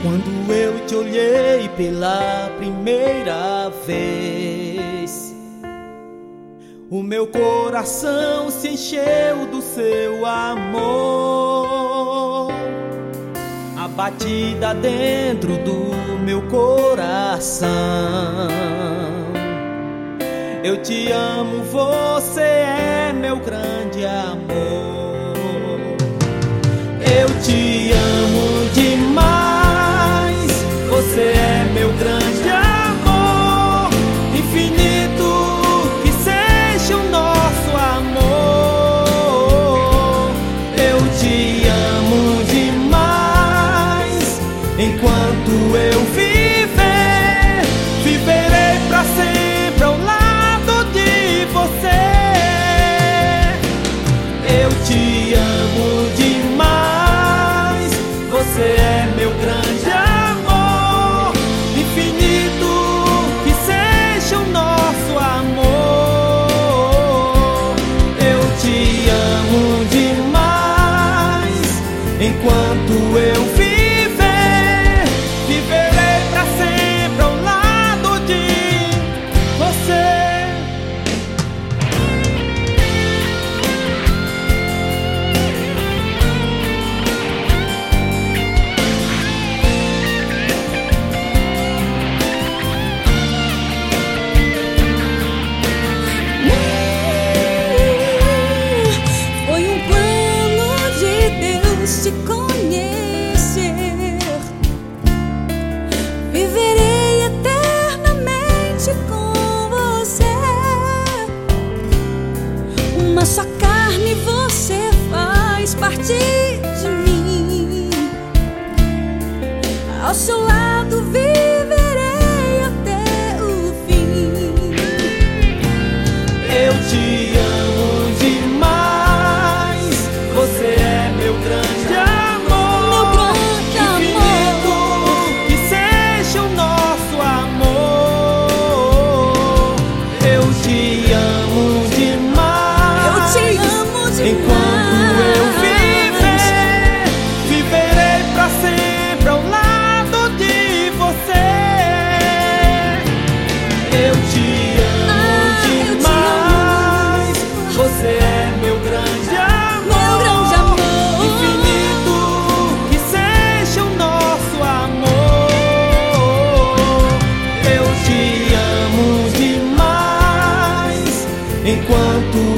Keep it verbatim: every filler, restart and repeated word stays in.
Quando eu te olhei pela primeira vez, o meu coração se encheu do seu amor. A batida dentro do meu coração. Eu te amo, você é meu grande amor. Eu te amo demais, você é meu grande amor. Infinito que seja o nosso amor. Eu te amo demais, enquanto eu viver, viverei pra sempre ao lado de você. Eu te amo demais, você é meu grande amor. Infinito que seja o nosso amor. Eu te amo demais, enquanto eu viver, viverei pra sempre ao lado de você. Te conhecer, viverei eternamente com você. Uma só carne você faz parte de mim. Ao seu lado viverei até o fim. Eu te amo demais, você é meu grande enquanto eu viver, viverei pra sempre ao lado de você. Eu te amo ah, demais, eu te amo. Você é meu grande amor, meu grande amor. Infinito que seja o nosso amor. Eu te amo demais, enquanto